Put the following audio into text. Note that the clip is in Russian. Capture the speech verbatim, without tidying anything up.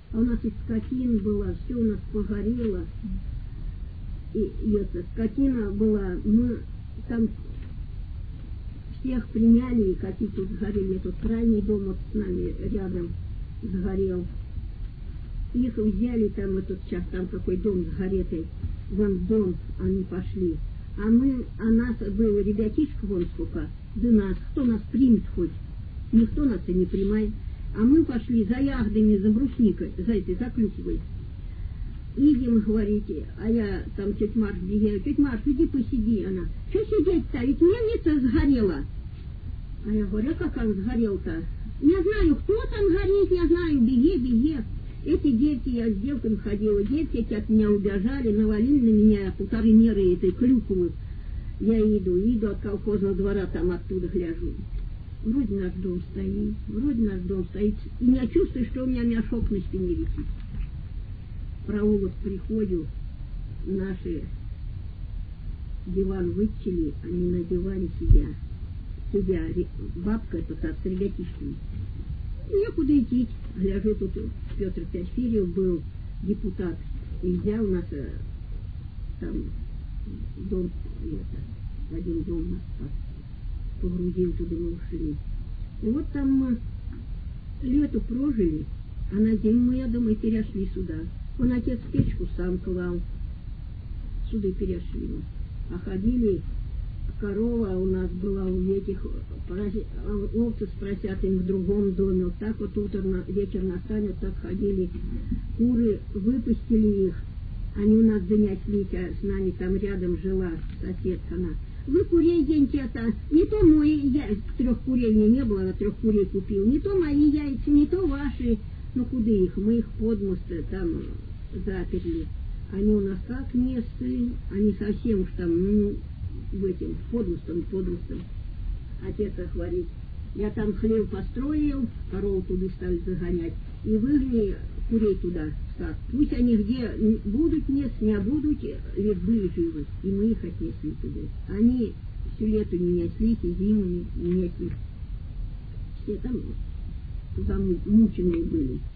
А у нас и скотина была, все у нас погорело. И, и эта скотина была, мы там всех приняли, какие тут сгорели. Этот крайний дом вот с нами рядом сгорел. Их взяли там, этот сейчас там какой дом сгоретый, вон дом они пошли. А мы, а нас было ребятишка вон сколько, да нас, кто нас примет хоть? Никто нас и не принимает. А мы пошли за ягодами, за брусникой, за этой, за клюквой. Идем, говорите, а я там тетя Марш, где я, тетя Марш, иди посиди. Она, что сидеть-то, ведь мельница сгорела. А я говорю, а как он сгорел-то? Не знаю, кто там горит, не знаю, беги, беги. Эти девки, я с девками ходила, девки эти от меня убежали, навалили на меня полторы меры этой клюквы. Я иду, иду от колхозного двора, там оттуда гляжу. Вроде наш дом стоит, вроде наш дом стоит. И я чувствую, что у меня мешок на спине висит. В проулок приходю, наши диван вытяли, они на диване сидят. Сидя, бабка эта с ребятишками. Некуда идти. Гляжу, тут Петр Порфирьев был депутат. И взял нас там дом, это, один дом нас погрузил туда, мы ушли. И вот там мы лето прожили, а на зиму, я думаю, перешли сюда. Он отец печку сам клал. Сюда перешли мы. А ходили, корова у нас была у этих, овцы с поросятами в другом доме. Вот так вот утро, вечер настанет, так ходили. Куры, выпустили их. Они у нас занеслись, а с нами там рядом жила соседка она. Вы курей деньте, это не то мои яйца, трех курей мне не было, а трех курей купил, не то мои яйца, не то ваши. Ну куда их? Мы их под мост там заперли. Они у нас как месты, они совсем уж там, ну, в этим, под мостом, под мостом. Отец говорит, я там хлев построил, корову туда стали загонять, и выгнали курей туда. Так, пусть они где будут мест, не будут, ведь были живы, и мы их отнесли туда. Они все лето не неслись, и зиму не несли. Все там туда мученые были.